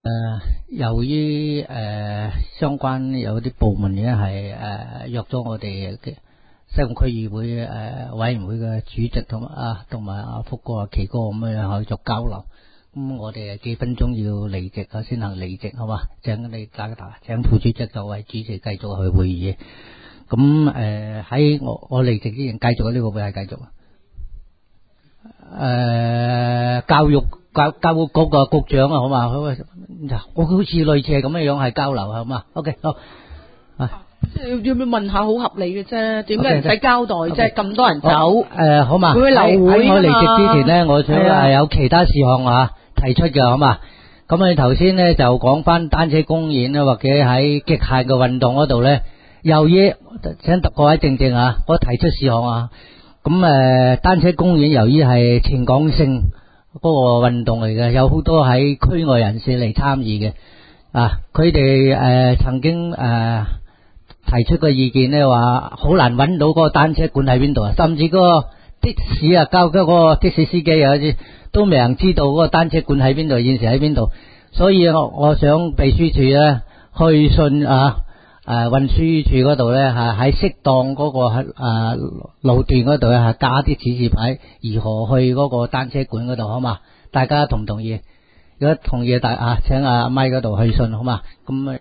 由於相關有啲部門咧係約咗我哋嘅西貢區議會委員會嘅主席同埋阿福哥、奇哥咁樣去做交流。咁我哋幾分鐘要離席啊，先行離席，好嘛？請你請副主席作為主持繼續去會議。咁喺我離席之前，繼續呢個會係繼續。教育局個局長啊，好嘛？我好似類似係咁樣樣係交流，好嘛 ？OK， 好。 即係要唔要問下，好合理嘅啫？點解唔使交代啫？咁多人走， 好嘛？ 會流會喺我離席之前呢，我想有其他事項提出嘅，好嘛？咁你頭先呢就講翻單車公園啦，或者喺極限嘅運動嗰度呢，由於請各位靜靜啊，我提出事項啊。咁單車公園由於係全港性嗰個運動嚟嘅，有好多喺區外人士嚟參與嘅佢哋曾經提出個意見呢，話好難揾到嗰個單車館喺邊度啊，甚至嗰個的士交嗰個的士司機都未能知道嗰個單車館喺邊度，現時喺邊度。所以我想秘書處呢去信運輸處嗰度呢，喺適當嗰個路段嗰度呢，加啲指示牌，如何去嗰個單車館嗰度，好嘛？大家同唔同意？如果同意，請阿咪嗰度去信，好嘛？咁